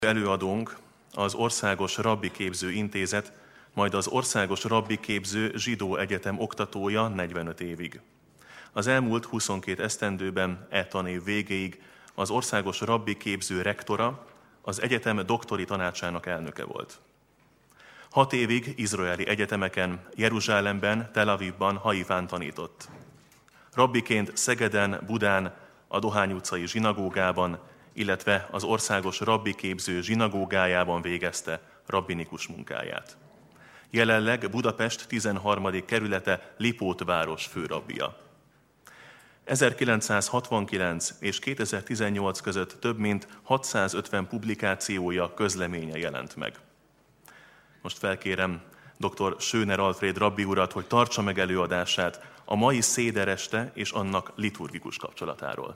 Előadónk az Országos Rabbi Képző Intézet, majd az Országos Rabbi Képző Zsidó Egyetem oktatója 45 évig. Az elmúlt 22 esztendőben tanév végéig az Országos Rabbi Képző rektora, az egyetem doktori tanácsának elnöke volt. 6 évig izraeli egyetemeken, Jeruzsálemben, Tel Avivban, Haifán tanított. Rabbiként Szegeden, Budán, a Dohány utcai zsinagógában, illetve az Országos Rabbi Képző zsinagógájában végezte rabbinikus munkáját. Jelenleg Budapest 13. kerülete Lipót város főrabbija. 1969 és 2018 között több mint 650 publikációja, közleménye jelent meg. Most felkérem dr. Schöner Alfréd rabbi urat, hogy tartsa meg előadását a mai szédereste és annak liturgikus kapcsolatáról.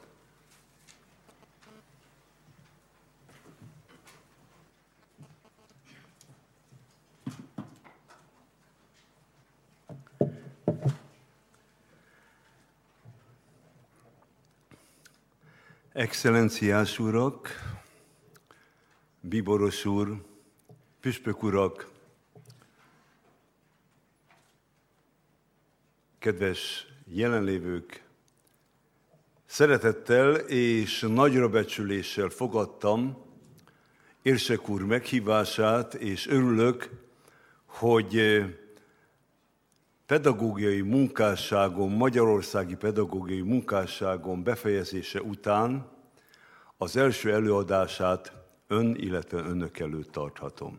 Excellenciás urak, bíboros úr, püspök urak, kedves jelenlévők, szeretettel és nagyra becsüléssel fogadtam érsek úr meghívását, és örülök, hogy pedagógiai munkásságom, magyarországi pedagógiai munkásságom befejezése után az első előadását illetve önök előtt tarthatom.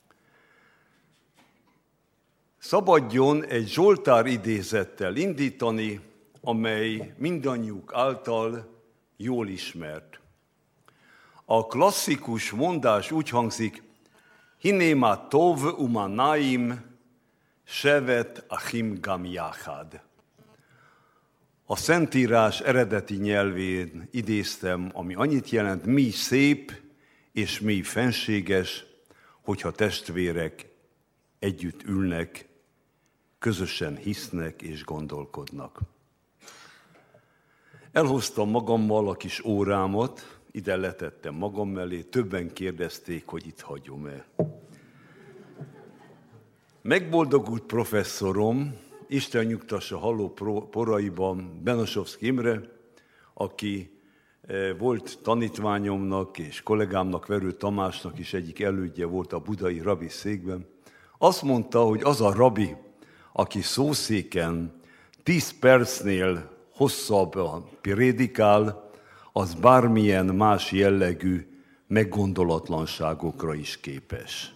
Szabadjon egy Zsoltár idézettel indítani, amely mindannyiuk által jól ismert. A klasszikus mondás úgy hangzik: Hinéma tov umanaim Shevet achim gam yachad. A Szentírás eredeti nyelvén idéztem, ami annyit jelent: mi szép és mi fenséges, hogyha testvérek együtt ülnek, közösen hisznek és gondolkodnak. Elhoztam magammal a kis órámat, ide letettem magam mellé, többen kérdezték, hogy itt hagyom-e. Megboldogult professzorom, Isten nyugtassa haló poraiban, Benasovszky Imre, aki volt tanítványomnak és kollégámnak, Verő Tamásnak is egyik elődje volt a budai rabbi székben, azt mondta, hogy az a rabbi, aki szószéken 10 percnél hosszabban prédikál, az bármilyen más jellegű meggondolatlanságokra is képes.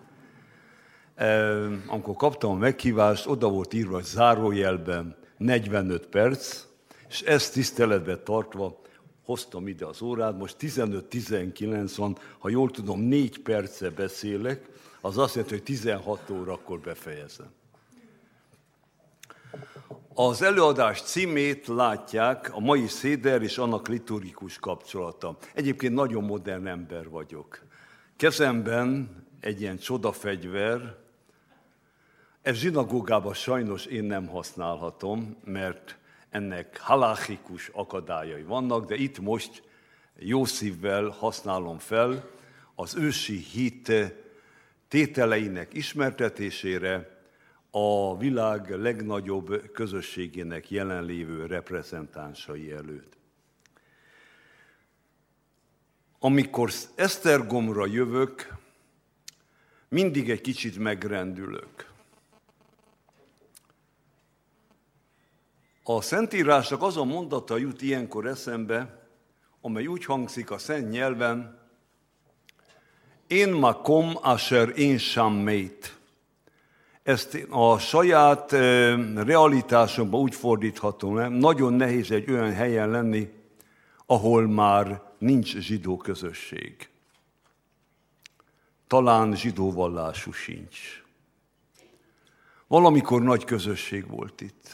Amikor kaptam a meghívást, oda volt írva, hogy zárójelben 45 perc, és ezt tiszteletben tartva hoztam ide az órát, most 15-19 van, ha jól tudom, 4 perce beszélek, az azt jelenti, hogy 16 órakor befejezem. Az előadás címét látják, a mai széder és annak liturgikus kapcsolata. Egyébként nagyon modern ember vagyok. Kezemben egy ilyen csodafegyver, ez zsinagógában sajnos én nem használhatom, mert ennek halachikus akadályai vannak, de itt most jó szívvel használom fel az ősi hit tételeinek ismertetésére a világ legnagyobb közösségének jelenlévő reprezentánsai előtt. Amikor Esztergomra jövök, mindig egy kicsit megrendülök. A Szentírásnak az a mondata jut ilyenkor eszembe, amely úgy hangzik a szent nyelven: Én makom asher én shammeit. Ezt a saját realitásomban úgy fordíthatom le, nagyon nehéz egy olyan helyen lenni, ahol már nincs zsidó közösség. Talán zsidó vallású sincs. Valamikor nagy közösség volt itt.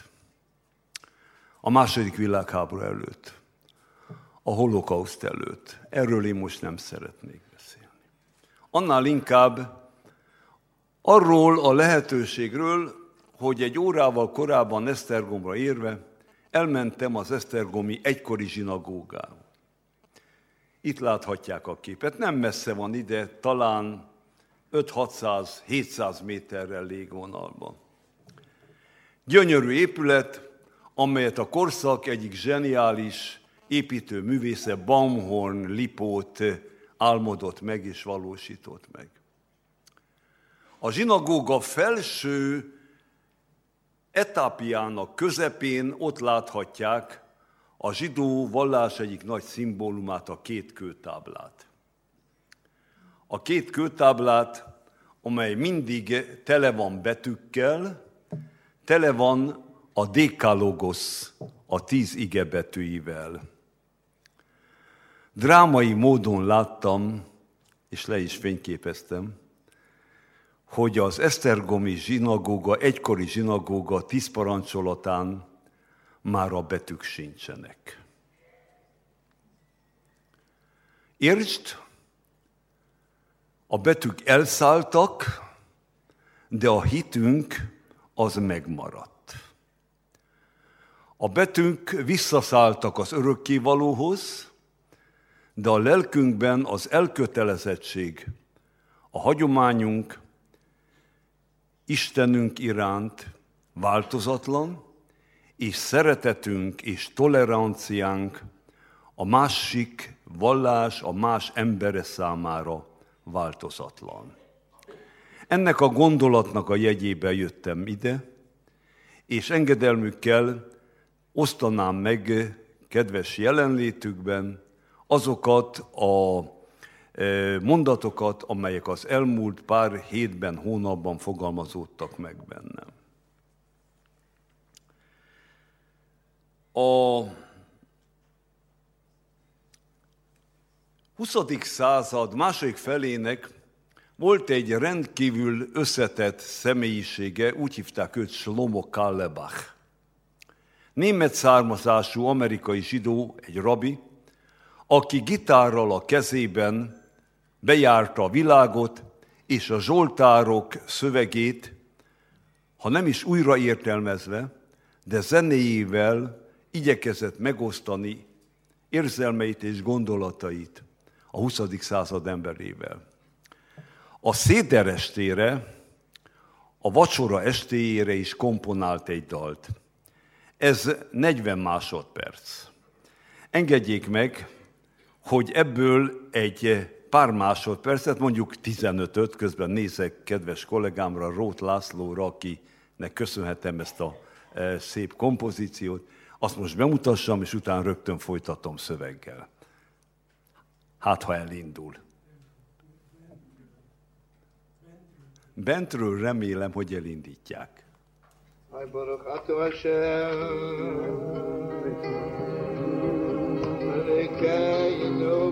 A II. Világháború előtt, a holokauszt előtt. Erről én most nem szeretnék beszélni. Annál inkább arról a lehetőségről, hogy egy órával korábban Esztergomra érve elmentem az esztergomi egykori zsinagógába. Itt láthatják a képet. Nem messze van ide, talán 500-600-700 méterrel légvonalban. Gyönyörű épület, amelyet a korszak egyik zseniális építő művésze Baumhorn Lipót álmodott meg és valósított meg. A zsinagóga felső etápjának közepén ott láthatják a zsidó vallás egyik nagy szimbólumát, a két kőtáblát. A két kőtáblát, amely mindig tele van betűkkel, tele van a dékalógosz, a 10 ige betűivel. Drámai módon láttam, és le is fényképeztem, hogy az esztergomi zsinagóga, egykori zsinagóga 10 parancsolatán már a betűk sincsenek. Értsd, a betűk elszálltak, de a hitünk az megmaradt. A betűk visszaszálltak az örökkévalóhoz, de a lelkünkben az elkötelezettség, a hagyományunk Istenünk iránt változatlan, és szeretetünk és toleranciánk a másik vallás, a más embere számára változatlan. Ennek a gondolatnak a jegyében jöttem ide, és engedelmükkel osztanám meg kedves jelenlétükben azokat a mondatokat, amelyek az elmúlt pár hétben, hónapban fogalmazódtak meg bennem. A 20. század második felének volt egy rendkívül összetett személyisége, úgy hívták őt Shlomo Carlebach. Német származású amerikai zsidó, egy rabbi, aki gitárral a kezében bejárta a világot, és a zsoltárok szövegét, ha nem is újraértelmezve, de zenéjével igyekezett megosztani érzelmeit és gondolatait a 20. század emberével. A széder estére, a vacsora estéjére is komponált egy dalt. Ez 40 másodperc. Engedjék meg, hogy ebből egy pár másodpercet, mondjuk 15-öt, közben nézek kedves kollégámra, Róth Lászlóra, akinek köszönhetem ezt a szép kompozíciót, azt most bemutassam, és utána rögtön folytatom szöveggel. Hát, ha elindul. Bentről remélem, hogy elindítják. Baruch atah Hashem, Elokeinu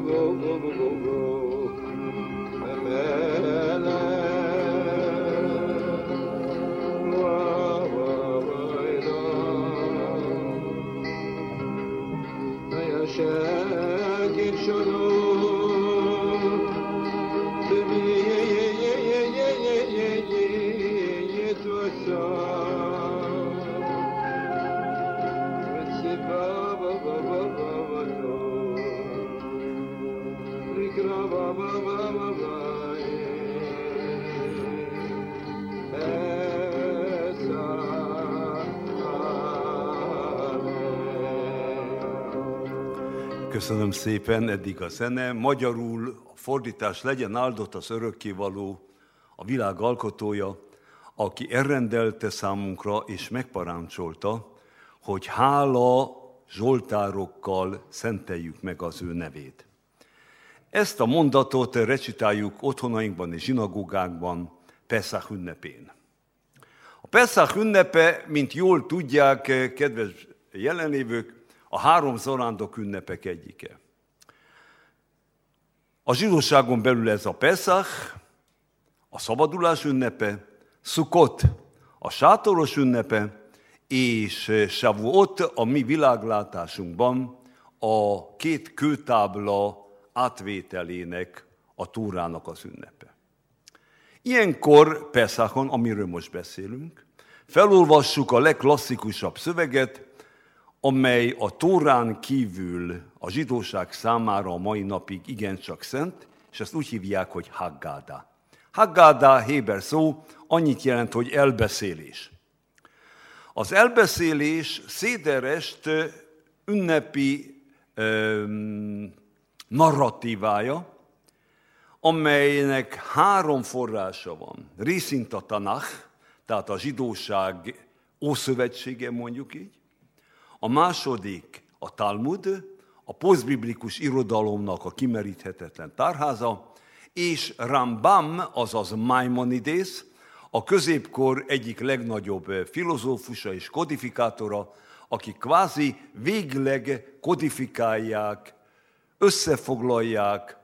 Köszönöm szépen, eddig a zene. Magyarul a fordítás: legyen áldott az örökkévaló, a világ alkotója, aki elrendelte számunkra és megparancsolta, hogy hála zsoltárokkal szenteljük meg az ő nevét. Ezt a mondatot recitáljuk otthonainkban és zsinagógákban Peszach ünnepén. A Peszach ünnepe, mint jól tudják, kedves jelenlévők, a 3 zarándok ünnepek egyike. A zsidóságon belül ez a Peszach, a szabadulás ünnepe, Szukot, a sátoros ünnepe, és Savuot, a mi világlátásunkban a 2 kőtábla átvételének, a Tórának az ünnepe. Ilyenkor Peszachon, amiről most beszélünk, felolvassuk a legklasszikusabb szöveget, amely a Tórán kívül a zsidóság számára a mai napig igencsak szent, és ezt úgy hívják, hogy Haggadah. Haggadah héber szó annyit jelent, hogy elbeszélés. Az elbeszélés széderest ünnepi narratívája, amelynek 3 forrása van. Részint a Tanach, tehát a zsidóság ószövetsége, mondjuk így. A második a Talmud, a posztbiblikus irodalomnak a kimeríthetetlen tárháza, és Rambam, azaz Maimonides, a középkor egyik legnagyobb filozófusa és kodifikátora, akik kvázi végleg kodifikálják, összefoglalják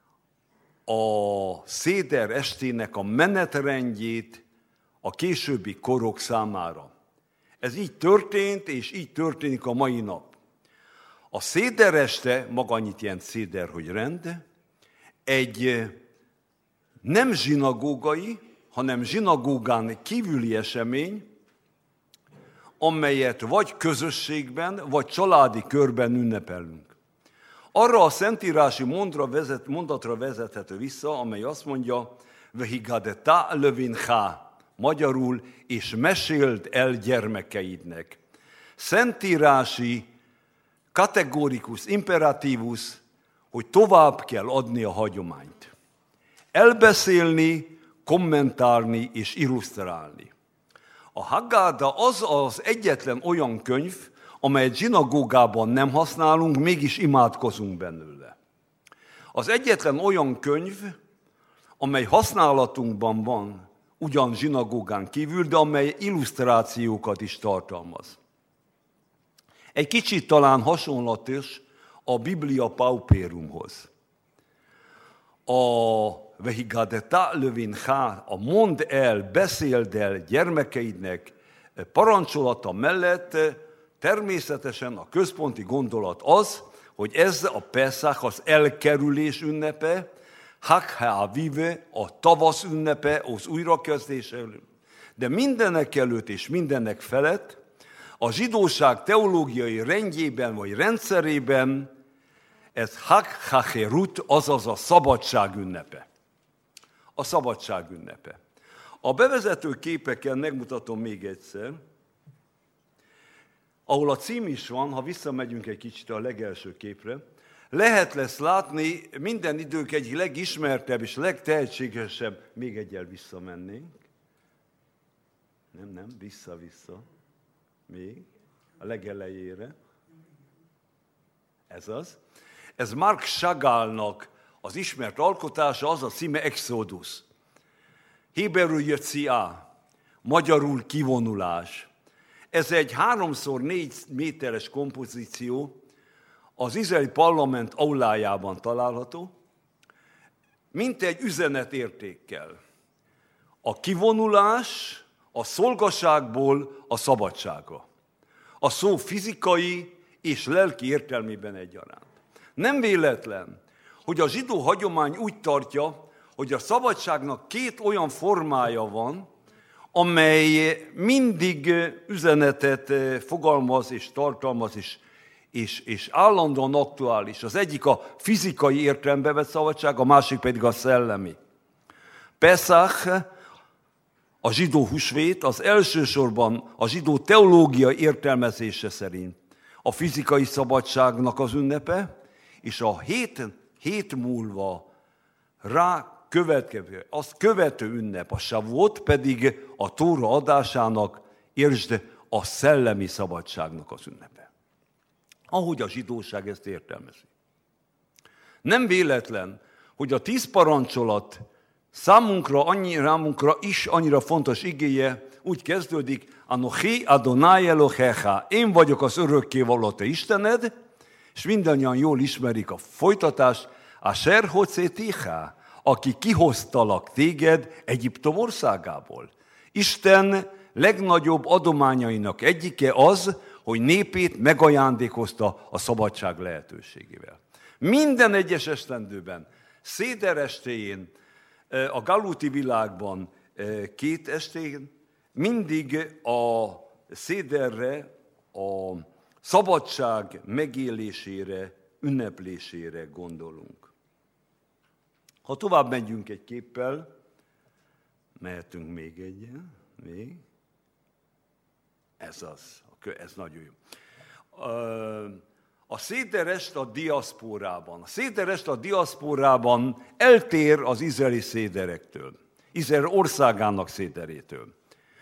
a széder estének a menetrendjét a későbbi korok számára. Ez így történt, és így történik a mai nap. A széder este, maga annyit jelent széder, hogy rend, egy nem zsinagógai, hanem zsinagógán kívüli esemény, amelyet vagy közösségben, vagy családi körben ünnepelünk. Arra a szentírási mondatra vezethető vissza, amely azt mondja, Vehigadeta lövinchá, magyarul, és meséld el gyermekeidnek. Szentírási, kategórikus, imperatívus, hogy tovább kell adni a hagyományt. Elbeszélni, kommentálni és illusztrálni. A Haggadah az egyetlen olyan könyv, amelyet zsinagógában nem használunk, mégis imádkozunk belőle. Az egyetlen olyan könyv, amely használatunkban van, ugyan zsinagógán kívül, de amely illusztrációkat is tartalmaz. Egy kicsit talán hasonlatos a Biblia paupérumhoz. A Vehigadeta lövinchá, a mondd el, beszéld el gyermekeidnek parancsolata mellett természetesen a központi gondolat az, hogy ez a Peszach az elkerülés ünnepe, Hag HaAviv, a tavasz ünnepe, az újrakezdés előtt. De mindenek előtt és mindenek felett a zsidóság teológiai rendjében vagy rendszerében ez Hag HaCherut, azaz a szabadság ünnepe. A szabadság ünnepe. A bevezető képeken megmutatom még egyszer, ahol a cím is van, ha visszamegyünk egy kicsit a legelső képre, lehet lesz látni minden idők egyik legismertebb és legtehetségesebb, még egyel visszamennénk. Nem, vissza. Még, a legelejére. Ez az. Ez Marc Chagallnak az ismert alkotása, az a címe Exodus. Héberül Yetziá, magyarul kivonulás. Ez egy 3x4 méteres kompozíció, az izraeli parlament aulájában található, mint egy üzenetértékkel. A kivonulás a szolgaságból a szabadságra. A szó fizikai és lelki értelmében egyaránt. Nem véletlen, hogy a zsidó hagyomány úgy tartja, hogy a szabadságnak 2 olyan formája van, amely mindig üzenetet fogalmaz és tartalmaz, és állandóan aktuális. Az egyik a fizikai értelembe vett szabadság, a másik pedig a szellemi. Peszach, a zsidó húsvét, az elsősorban a zsidó teológia értelmezése szerint a fizikai szabadságnak az ünnepe, és a hét múlva azt követő ünnep, a Shavuot pedig a Tóra adásának, értsd, a szellemi szabadságnak az ünnepe. Ahogy a zsidóság ezt értelmezi. Nem véletlen, hogy a 10 parancsolat számunkra is annyira fontos igéje úgy kezdődik, Anochi Adonai Elohecha, én vagyok az örökkévaló te Istened, és mindannyian jól ismerik a folytatást, Asher Hotzeticha, aki kihoztalak téged Egyiptom országából. Isten legnagyobb adományainak egyike az, hogy népét megajándékozta a szabadság lehetőségével. Minden egyes esztendőben, széder estéjén, a galuti világban 2 estén mindig a széderre, a szabadság megélésére, ünneplésére gondolunk. Ha tovább megyünk egy képpel, mehetünk még egyen, még. Ez az, ez nagyon jó. A széderest a diaszpórában. A széderest a diaszpórában eltér az izraeli széderektől, Izrael országának széderétől.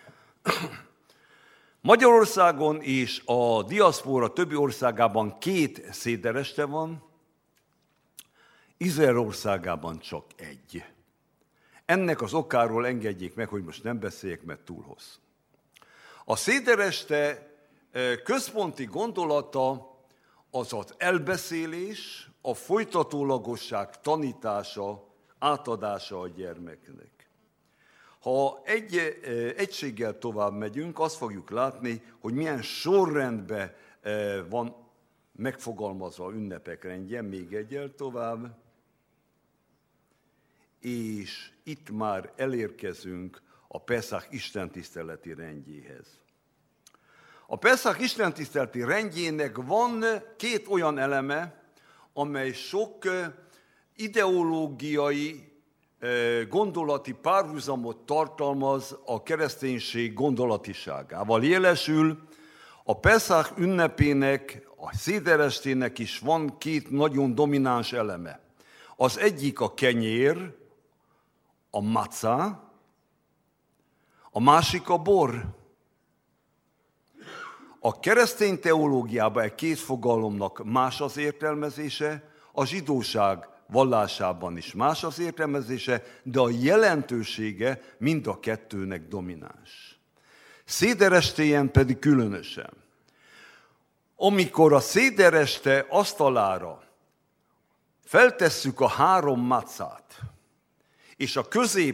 Magyarországon és a diaszpóra többi országában 2 szédereste van, Izrael országában csak 1. Ennek az okáról engedjék meg, hogy most nem beszéljek, mert túl hosszú. A szédereste központi gondolata az az elbeszélés, a folytatólagosság tanítása, átadása a gyermeknek. Ha egységgel tovább megyünk, azt fogjuk látni, hogy milyen sorrendben van megfogalmazva a ünnepek rendje, még egyel tovább, és itt már elérkezünk a Peszach istentiszteleti rendjéhez. A Peszach istentiszteleti rendjének van 2 olyan eleme, amely sok ideológiai, gondolati párhuzamot tartalmaz a kereszténység gondolatiságával. Jelesül a Peszach ünnepének, a széderestének is van 2 nagyon domináns eleme. Az egyik a kenyér, a maca, a másik a bor. A keresztény teológiában e 2 fogalomnak más az értelmezése, a zsidóság vallásában is más az értelmezése, de a jelentősége mind a 2-nek domináns. Széderestéjen pedig különösen. Amikor a szédereste asztalára feltesszük a 3 macát, és a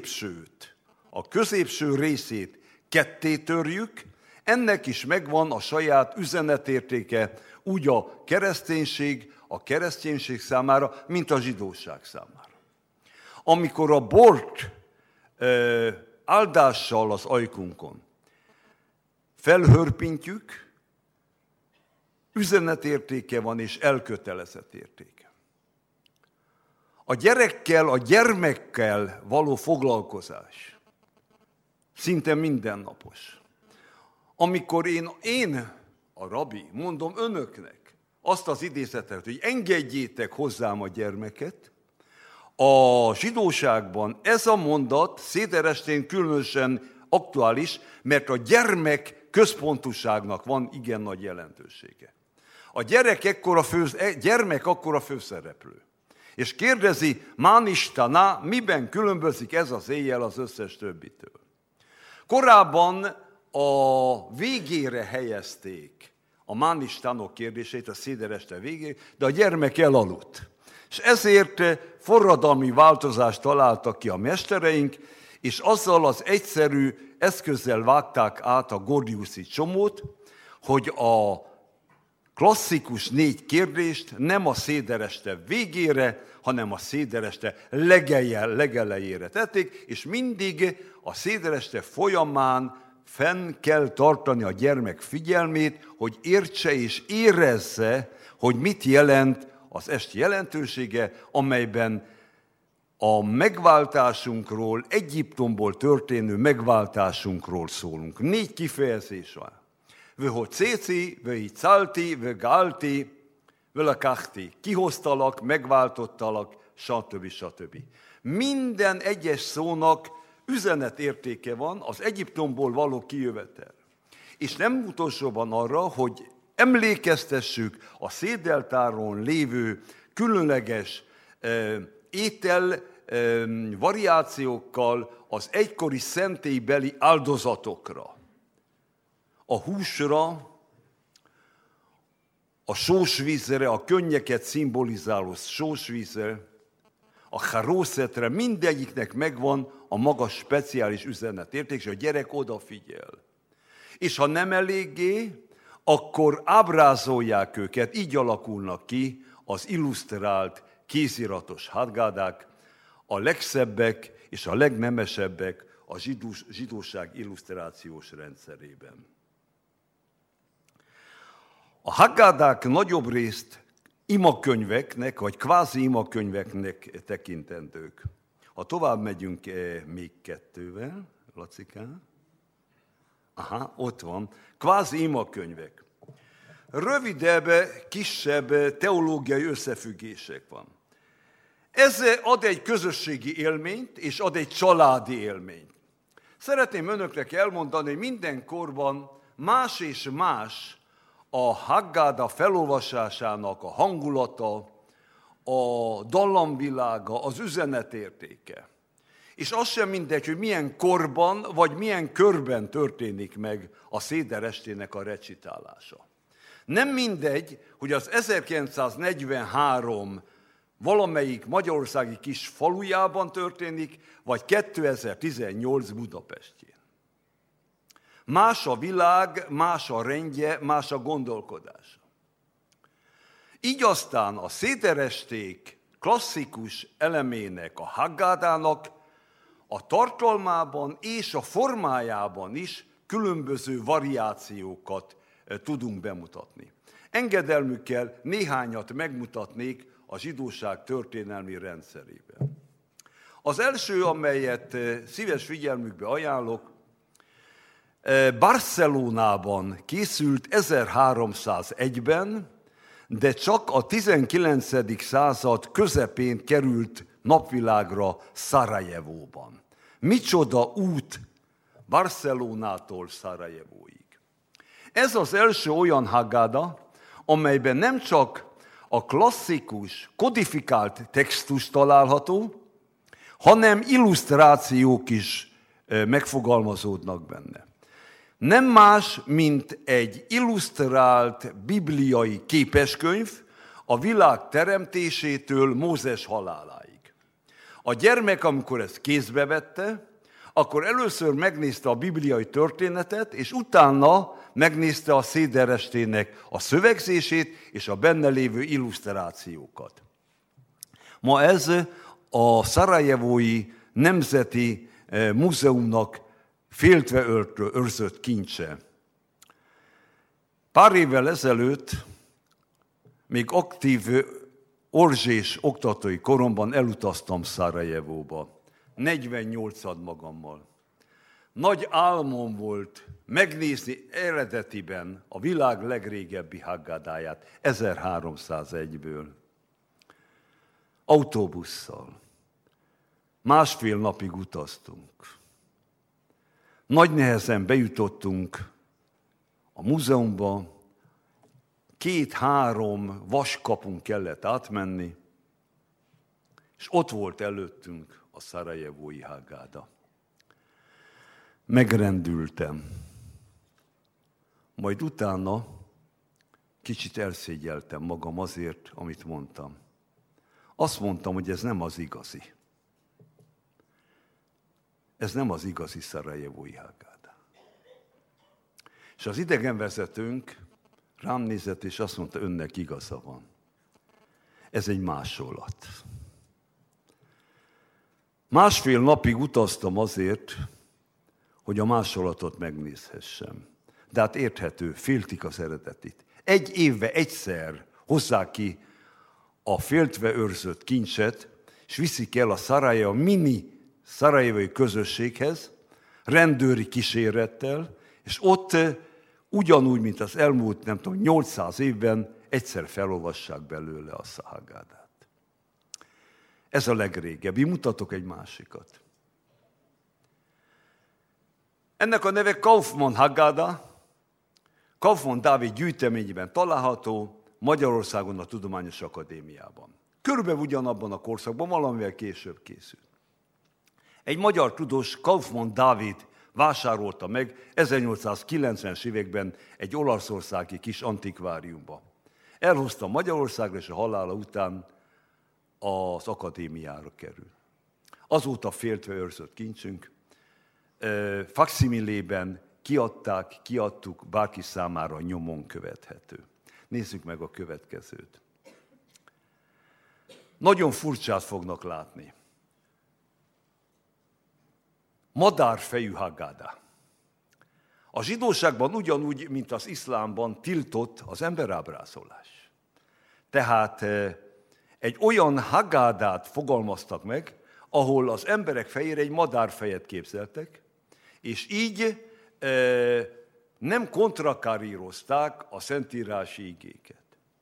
középső részét ketté törjük, ennek is megvan a saját üzenetértéke, úgy a kereszténység számára, mint a zsidóság számára. Amikor a bort áldással az ajkunkon felhörpintjük, üzenetértéke van és elkötelezett értéke. A gyermekkel való foglalkozás szinte mindennapos. Amikor én, a rabbi, mondom önöknek azt az idézetet, hogy engedjétek hozzám a gyermeket, a zsidóságban ez a mondat széderestén különösen aktuális, mert a gyermek központúságnak van igen nagy jelentősége. A gyermek akkor a főszereplő. És kérdezi, Mánistana, miben különbözik ez az éjjel az összes többitől? Korábban a végére helyezték a Mánistanok kérdését, a szédereste végére, de a gyermek elaludt. És ezért forradalmi változást találtak ki a mestereink, és azzal az egyszerű eszközzel vágták át a gordiuszi csomót, hogy a klasszikus 4 kérdést nem a szédereste végére, hanem a szédereste legelejére tették, és mindig a szédereste folyamán fenn kell tartani a gyermek figyelmét, hogy értse és érezze, hogy mit jelent az esti jelentősége, amelyben a megváltásunkról, Egyiptomból történő megváltásunkról szólunk. 4 kifejezés van. Vöhocéci, vöhicálti, vögálti, völakachti. Kihoztalak, megváltottalak, stb. Stb. Minden egyes szónak üzenetértéke van az Egyiptomból való kijövetel. És nem utolsóban arra, hogy emlékeztessük a szédeltáron lévő különleges étel variációkkal az egykori szentélybeli áldozatokra. A húsra, a sósvízre, a könnyeket szimbolizáló sósvízre, a charószetre, mindegyiknek megvan a maga speciális üzenetérték, és a gyerek odafigyel. És ha nem eléggé, akkor ábrázolják őket, így alakulnak ki az illusztrált kéziratos haggadák, a legszebbek és a legnemesebbek a zsidóság illusztrációs rendszerében. A Haggádák nagyobb részt imakönyveknek, vagy kvázi imakönyveknek tekintendők. Ha tovább megyünk még kettővel, Lacikán. Aha, ott van. Kvázi imakönyvek. Rövidebb, kisebb teológiai összefüggések van. Ez ad egy közösségi élményt, és ad egy családi élményt. Szeretném önöknek elmondani, hogy minden korban más és más a Haggáda felolvasásának a hangulata, a dallamvilága, az üzenetértéke. És az sem mindegy, hogy milyen korban vagy milyen körben történik meg a széderestének a recitálása. Nem mindegy, hogy az 1943 valamelyik magyarországi kis falujában történik, vagy 2018 Budapestjén. Más a világ, más a rendje, más a gondolkodása. Így aztán a széderesték klasszikus elemének, a Haggádának a tartalmában és a formájában is különböző variációkat tudunk bemutatni. Engedelmükkel néhányat megmutatnék a zsidóság történelmi rendszerében. Az első, amelyet szíves figyelmükbe ajánlok, Barcelonában készült 1301-ben, de csak a 19. század közepén került napvilágra Szarajevóban. Micsoda út Barcelonától Szarajevóig. Ez az első olyan Haggáda, amelyben nem csak a klasszikus, kodifikált textus található, hanem illusztrációk is megfogalmazódnak benne. Nem más, mint egy illusztrált bibliai képeskönyv a világ teremtésétől Mózes haláláig. A gyermek, amikor ezt kézbe vette, akkor először megnézte a bibliai történetet, és utána megnézte a széderestének a szövegzését és a benne lévő illusztrációkat. Ma ez a Szarajevói Nemzeti Múzeumnak féltve őrzött kincse. Pár évvel ezelőtt, még aktív orzsés oktatói koromban elutaztam Szarajevóba. 48-ad magammal. Nagy álmom volt megnézni eredetiben a világ legrégebbi Haggádáját, 1301-ből. Autóbusszal. Másfél napig utaztunk. Nagy nehezen bejutottunk a múzeumba, 2-3 vaskapun kellett átmenni, és ott volt előttünk a szarajevói Haggáda. Megrendültem. Majd utána kicsit elszégyeltem magam azért, amit mondtam. Azt mondtam, hogy ez nem az igazi. Ez nem az igazi szarajevói Haggáda. És az idegenvezetőnk rám nézett, és azt mondta, önnek igaza van. Ez egy másolat. Másfél napig utaztam azért, hogy a másolatot megnézhessem. De hát érthető, féltik az eredetit. 1 évbe egyszer hozzák ki a féltve őrzött kincset, és viszik el a mini szarajevói közösséghez, rendőri kísérettel, és ott ugyanúgy, mint az elmúlt, 800 évben egyszer felolvassák belőle a Haggádát. Ez a legrégebbi. Mutatok egy másikat. Ennek a neve Kaufmann Haggáda, Kaufmann Dávid gyűjteményében található, Magyarországon a Tudományos Akadémiában. Körülbelül ugyanabban a korszakban, valamivel később készült. Egy magyar tudós, Kaufmann Dávid vásárolta meg 1890-es években egy olaszországi kis antikváriumba. Elhozta Magyarországra, és a halála után az akadémiára kerül. Azóta féltve őrzött kincsünk, faksimilében kiadtuk, bárki számára nyomon követhető. Nézzük meg a következőt. Nagyon furcsát fognak látni. Madárfejű Haggáda. A zsidóságban ugyanúgy, mint az iszlámban tiltott az emberábrázolás. Tehát egy olyan hagádát fogalmaztak meg, ahol az emberek fejére egy madárfejet képzeltek, és így nem kontrakarírozták a szentírási igéket.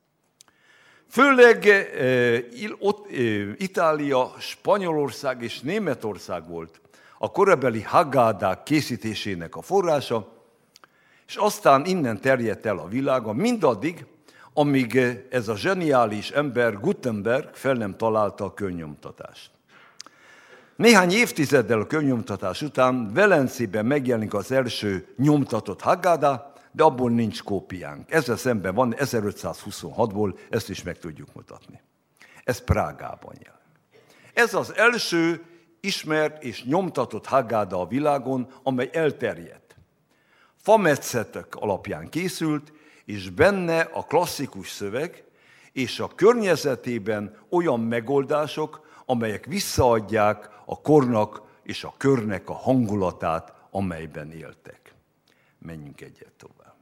Főleg Itália, Spanyolország és Németország volt a korabeli hagádák készítésének a forrása, és aztán innen terjedt el a világon mindaddig, amíg ez a zseniális ember, Gutenberg fel nem találta a könnyomtatást. Néhány évtizeddel a könnyomtatás után Velencében megjelenik az első nyomtatott Haggadah, de abból nincs kópiánk. Ezzel szemben van 1526-ból, ezt is meg tudjuk mutatni. Ez Prágában jel. Ez az első ismert és nyomtatott Haggadah a világon, amely elterjedt. Fametszetek alapján készült, és benne a klasszikus szöveg, és a környezetében olyan megoldások, amelyek visszaadják a kornak és a körnek a hangulatát, amelyben éltek. Menjünk egyet tovább.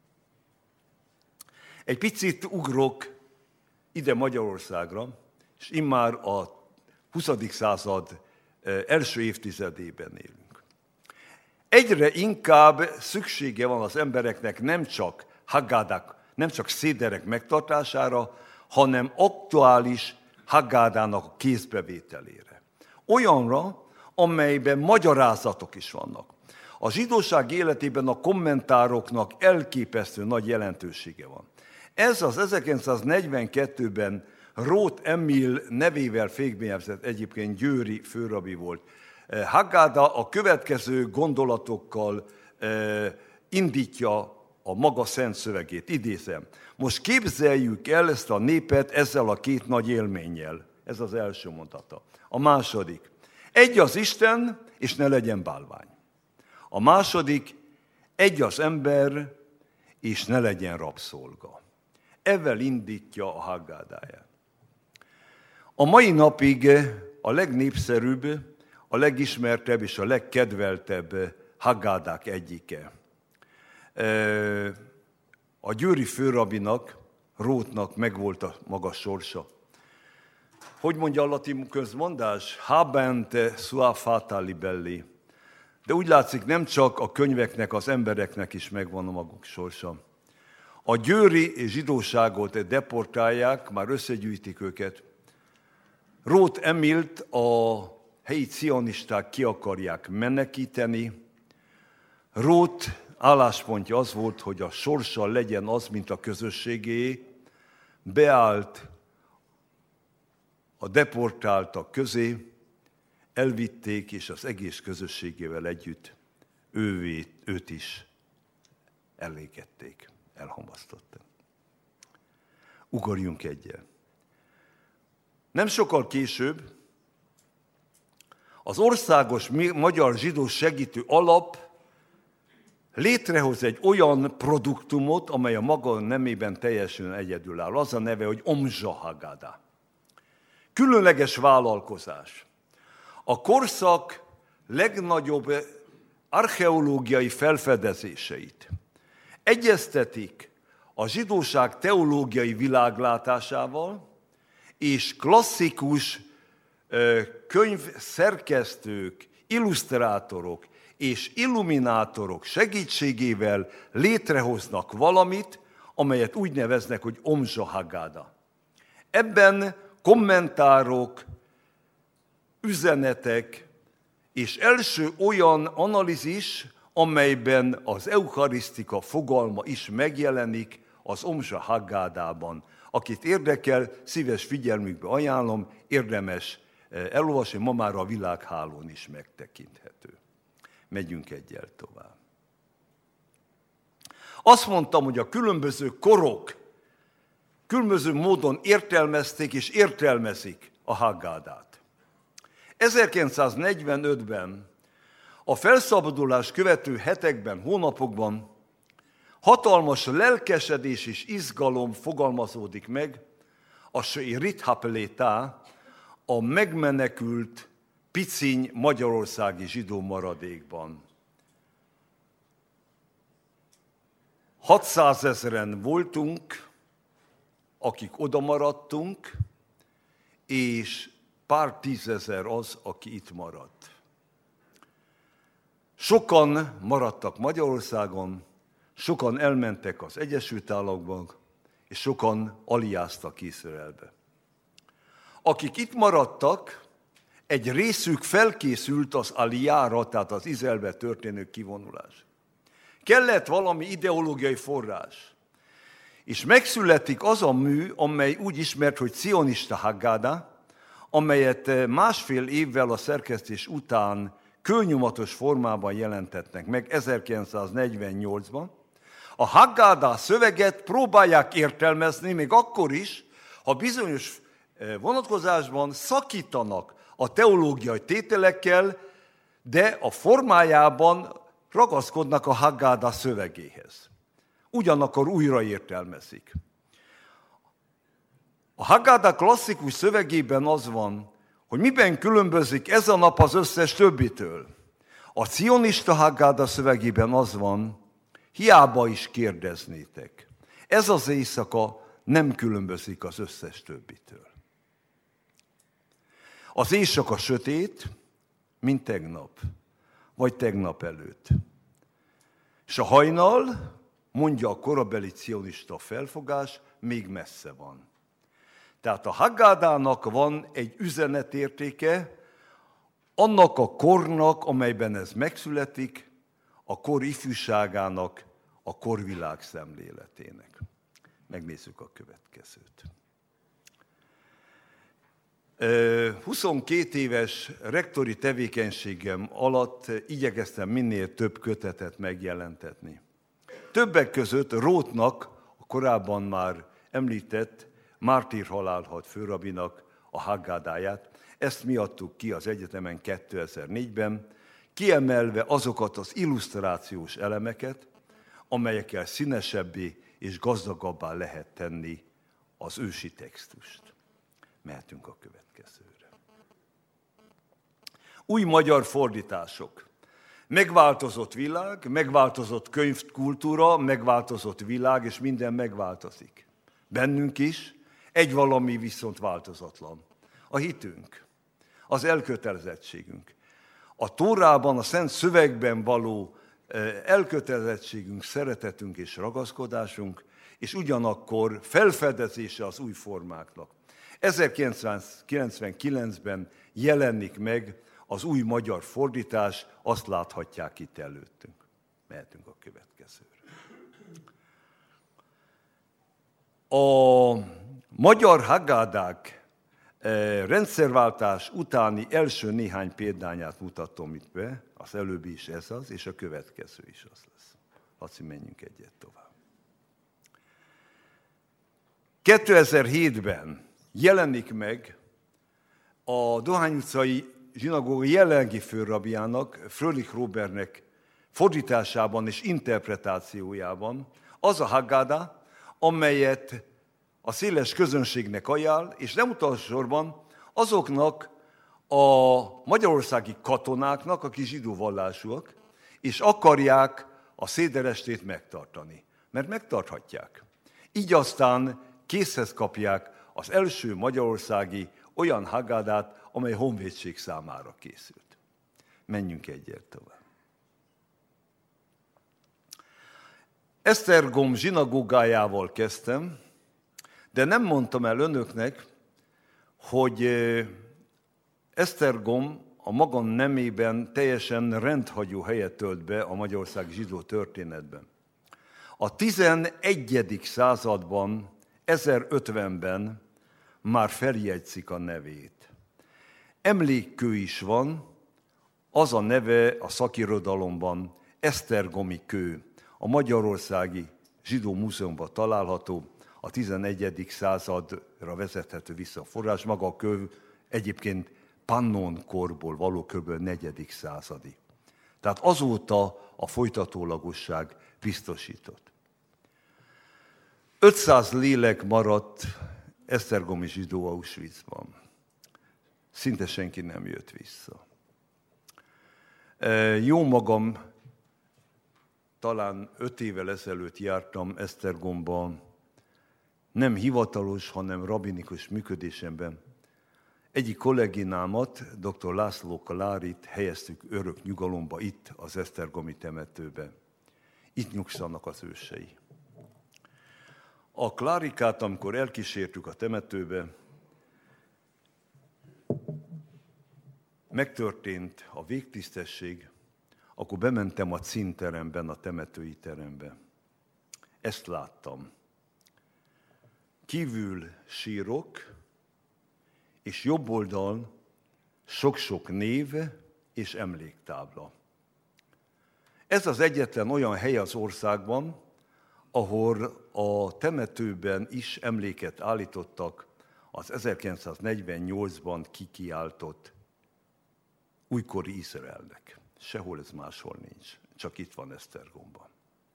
Egy picit ugrok ide Magyarországra, és immár a 20. század első évtizedében élünk. Egyre inkább szüksége van az embereknek nem csak haggadák, nem csak széderek megtartására, hanem aktuális haggadának a kézbevételére. Olyanra, amelyben magyarázatok is vannak. A zsidóság életében a kommentároknak elképesztő nagy jelentősége van. Ez az 1942-ben Róth Emil nevével fékbejegyzett, egyébként győri főrabi volt. Haggadah a következő gondolatokkal indítja a maga szent szövegét, idézem. Most képzeljük el ezt a népet ezzel a két nagy élménnyel. Ez az első mondata. A második. Egy az Isten, és ne legyen bálvány. A második. Egy az ember, és ne legyen rabszolga. Ezzel indítja a Haggadáját. A mai napig a legnépszerűbb, a legismertebb és a legkedveltebb Haggadák egyike. A győri főrabinak, Róthnak megvolt a maga sorsa. Hogy mondja a latin közmondás? Habent sua fata libelli. De úgy látszik, nem csak a könyveknek, az embereknek is megvan a maguk sorsa. A győri zsidóságot deportálják, már összegyűjtik őket. Róth Emilt a helyi cionisták ki akarják menekíteni. Róth álláspontja az volt, hogy a sorsa legyen az, mint a közösségé, beállt a deportáltak közé, elvitték, és az egész közösségével együtt őt is elégették, elhamvasztották. Ugorjunk egyel. Nem sokkal később az Országos Magyar Zsidó Segítő Alap létrehoz egy olyan produktumot, amely a maga nemében teljesen egyedülálló. Az a neve, hogy Omzsa Haggadah. Különleges vállalkozás. A korszak legnagyobb archeológiai felfedezéseit egyeztetik a zsidóság teológiai világlátásával, és klasszikus könyvszerkesztők, illusztrátorok és illuminátorok segítségével létrehoznak valamit, amelyet úgy neveznek, hogy Omzsa Haggadah. Ebben kommentárok, üzenetek és első olyan analízis, amelyben az eucharisztika fogalma is megjelenik az Omzsa Haggadahban. Akit érdekel, szíves figyelmükbe ajánlom, érdemes elolvasni, ma már a világhálón is megtekinthető. Megyünk egyel tovább. Azt mondtam, hogy a különböző korok különböző módon értelmezték és értelmezik a Haggadát. 1945-ben a felszabadulás követő hetekben, hónapokban hatalmas lelkesedés és izgalom fogalmazódik meg a She'erit HaPelitah, a megmenekült piciny magyarországi zsidó maradékban. 600 000 voltunk, akik oda maradtunk, és pár tízezer az, aki itt maradt. Sokan maradtak Magyarországon, sokan elmentek az Egyesült Államokba, és sokan aliáztak Izraelbe. Akik itt maradtak, egy részük felkészült az aliára, tehát az Izraelbe történő kivonulás. Kellett valami ideológiai forrás. És megszületik az a mű, amely úgy ismert, hogy Cionista Haggadah, amelyet 1,5 évvel a szerkesztés után kőnyomatos formában jelentetnek meg 1948-ban. A Haggadah szöveget próbálják értelmezni, még akkor is, ha bizonyos vonatkozásban szakítanak a teológiai tételekkel, de a formájában ragaszkodnak a Haggadah szövegéhez. Ugyanakkor újra értelmezik. A Haggadah klasszikus szövegében az van, hogy miben különbözik ez a nap az összes többitől. A cionista Haggadah szövegében az van, hiába is kérdeznétek. Ez az éjszaka nem különbözik az összes többitől. Az éjszaka sötét, mint tegnap, vagy tegnap előtt. És a hajnal, mondja a korabeli cionista felfogás, még messze van. Tehát a Haggadahnak van egy üzenetértéke, annak a kornak, amelyben ez megszületik, a kor ifjúságának, a kor világszemléletének. Megnézzük a következőt. 22 éves rektori tevékenységem alatt igyekeztem minél több kötetet megjelentetni. Többek között Rothnak, a korábban már említett mártírhalálhat főrabinak a Haggadahját. Ezt mi adtuk ki az egyetemen 2004-ben, kiemelve azokat az illusztrációs elemeket, amelyekkel színesebbé és gazdagabbá lehet tenni az ősi textust. Mehetünk a következőre. Új magyar fordítások. Megváltozott világ, megváltozott könyvkultúra, megváltozott világ, és minden megváltozik. Bennünk is, egy valami viszont változatlan. A hitünk, az elkötelezettségünk. A Tórában, a Szent Szövegben való elkötelezettségünk, szeretetünk és ragaszkodásunk, és ugyanakkor felfedezése az új formáknak. 1999-ben jelenik meg az új magyar fordítás, azt láthatják itt előttünk. Mehetünk a következőre. A magyar Haggadák rendszerváltás utáni első néhány példányát mutatom itt be, az előbbi is ez az, és a következő is az lesz. Laci, menjünk egyet tovább. 2007-ben jelenik meg a Dohány utcai zsinagóga jelenlegi főrabjának, Fröhlich Robertnek fordításában és interpretációjában az a Haggadah, amelyet a széles közönségnek ajánl, és nem utolsó sorban azoknak a magyarországi katonáknak, akik zsidó vallásúak, és akarják a széderestét megtartani. Mert megtarthatják. Így aztán készhez kapják az első magyarországi olyan Haggadát, amely honvédség számára készült. Menjünk egyet tovább. Esztergom zsinagógájával kezdtem, de nem mondtam el önöknek, hogy Esztergom a maga nemében teljesen rendhagyó helyet tölt be a magyarországi zsidó történetben. A 11. században, 1050-ben már feljegyzik a nevét. Emlékkő is van, az a neve a szakirodalomban Esztergomi kő, a Magyarországi Zsidó Múzeumban található, a 11. századra vezethető vissza a forrás. Maga a köv egyébként Pannon korból való kb. 4. századi. Tehát azóta a folytatólagosság biztosított. 500 lélek maradt esztergomi zsidó Auschwitzban. Szinte senki nem jött vissza. Jó magam, talán 5 évvel ezelőtt jártam Esztergomban, nem hivatalos, hanem rabinikus működésemben. Egyik kolléginámat, dr. László Klárit helyeztük örök nyugalomba itt, az esztergomi temetőbe. Itt nyugszanak az ősei. A Klárikát, amikor elkísértük a temetőbe, megtörtént a végtisztesség, akkor bementem a címteremben, a temetői terembe. Ezt láttam. Kívül sírok, és jobb oldal sok-sok név és emléktábla. Ez az egyetlen olyan hely az országban, ahol a temetőben is emléket állítottak az 1948-ban kikiáltott újkori Izraelnek. Sehol ez máshol nincs, csak itt van Esztergomban.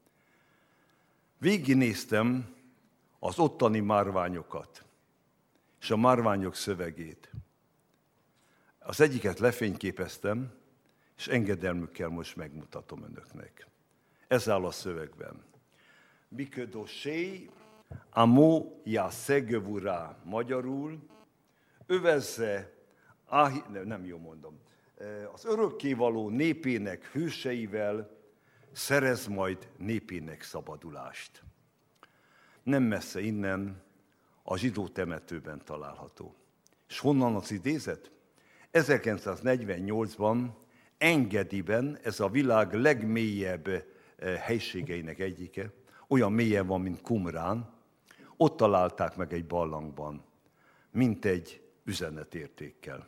Végignéztem az ottani márványokat, és a márványok szövegét. Az egyiket lefényképeztem, és engedelmükkel most megmutatom önöknek. Ez áll a szövegben. Biködosé, amo jászegövurá, magyarul, övezze, nem jól mondom, az örökkévaló népének hőseivel szerez majd népének szabadulást. Nem messze innen, a zsidó temetőben található. És honnan az idézet? 1948-ban Engediben, ez a világ legmélyebb helységeinek egyike, olyan mélyen van, mint Qumrán, ott találták meg egy barlangban, mint egy üzenetértékkel.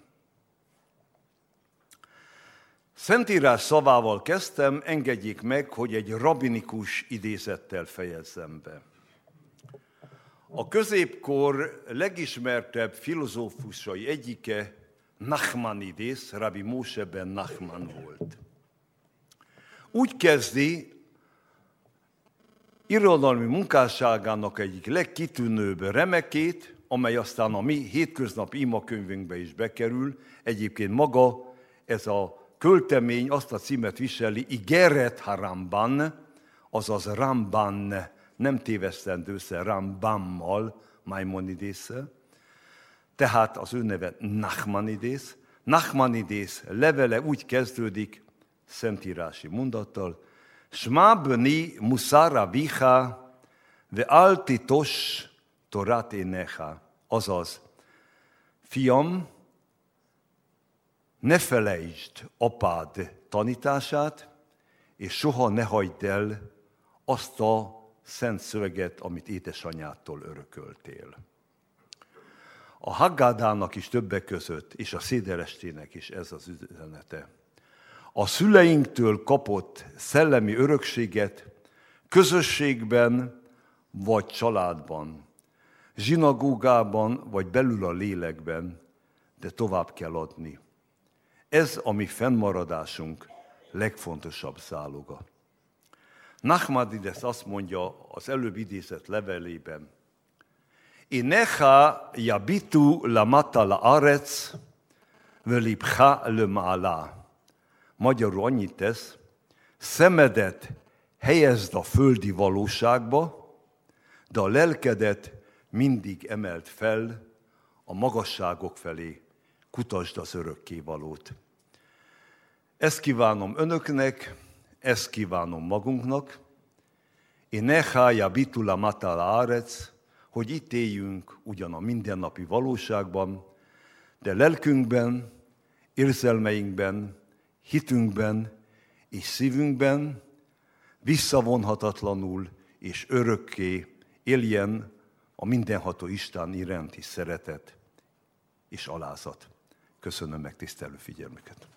Szentírás szavával kezdtem, engedjék meg, hogy egy rabinikus idézettel fejezzem be. A középkor legismertebb filozófusai egyike Nachmanides, Rabbi Moshe ben Nachman volt. Úgy kezdi irodalmi munkásságának egyik legkitűnőbb remekét, amely aztán a mi hétköznapi imakönyvünkbe is bekerül. Egyébként maga ez a költemény azt a címet viseli, Igeret ha-Ramban, azaz Ramban, nem tévesztendő össze Rambammal, Maimonides-szel. Tehát az ő neve Nachmanides. Nachmanides levele úgy kezdődik, szentírási mondattal, Shma bni musar avicha ve'al titos torat enecha. Azaz, fiam, ne felejtsd apád tanítását, és soha ne hagyd el azt a szent szöveget, amit édesanyádtól örököltél. A Haggadának is többek között, és a széderestének is ez az üzenete. A szüleinktől kapott szellemi örökséget közösségben vagy családban, zsinagógában vagy belül a lélekben, de tovább kell adni. Ez a mi fennmaradásunk legfontosabb záloga. Nachmanides azt mondja az előbb idézett levelében, Inecha yabitu lamata la'aretz, velibcha lema'ala. Magyarul annyit tesz, szemedet helyezd a földi valóságba, de a lelkedet mindig emeld fel a magasságok felé, kutasd az örökkévalót. Ezt kívánom önöknek, ezt kívánom magunknak. Inecha yabitu lamata la'aretz, hogy itt éljünk ugyan a mindennapi valóságban, de lelkünkben, érzelmeinkben, hitünkben és szívünkben visszavonhatatlanul és örökké éljen a mindenható Isten iránti szeretet és alázat. Köszönöm megtisztelő figyelmüket.